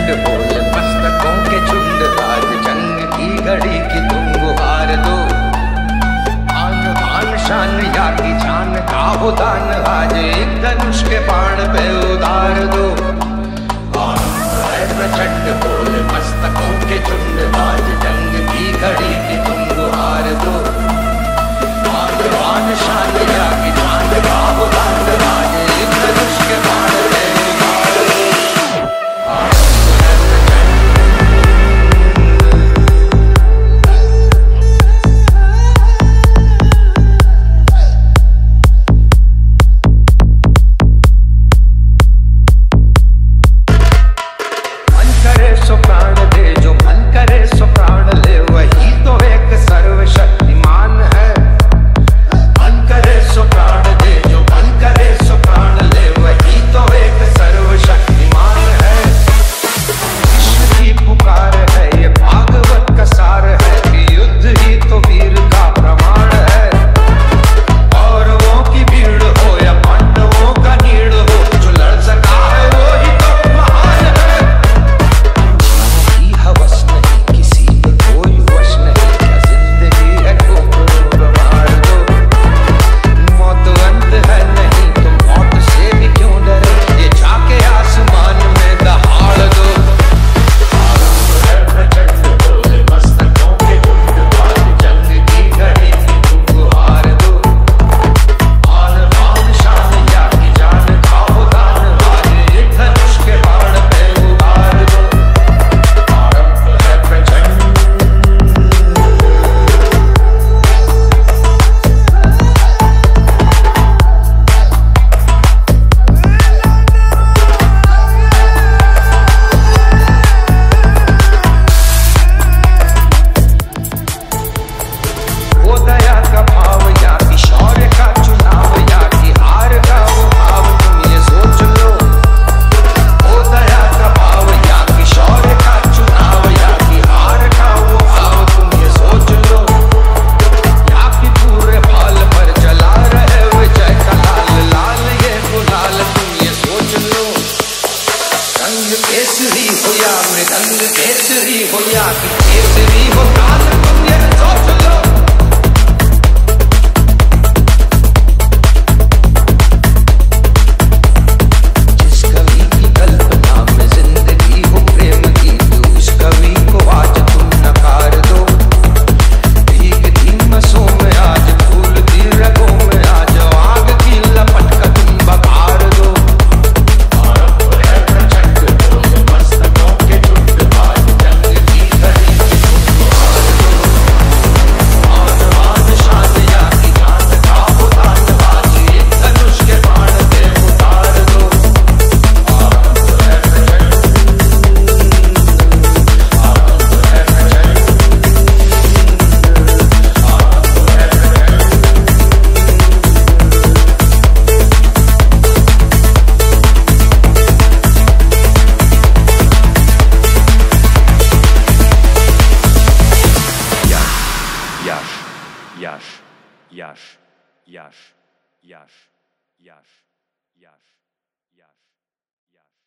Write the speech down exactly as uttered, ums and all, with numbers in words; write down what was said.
बोल मस्तकों के झुंड, आज जंग की घड़ी की तुम गुहार दो। आन बान शान या की जान का हो दान, आज एक धनुष के बाण पे उतार दो। प्रचंड बोल मस्तकों के झुंड, आज जंग की घड़ी की तुम गुहार दो। आन बान शान या की जान का हो दान, आज एक धनुष के बाण पे उतार दो। केसरी हो या मृदंग केसरी हो या केसरी हो, काल तुम ये सोच लो। जिस कवि की कल्पना में जिंदगी हो प्रेम की, तो उस कवि को आज तुम नकार दो। भीगती मसों में आज फूलती रगों में, आज आग की लपट का तुम बखार दो। Yash, Yash, Yash, Yash, Yash, Yash, Yash, Yash, Yash.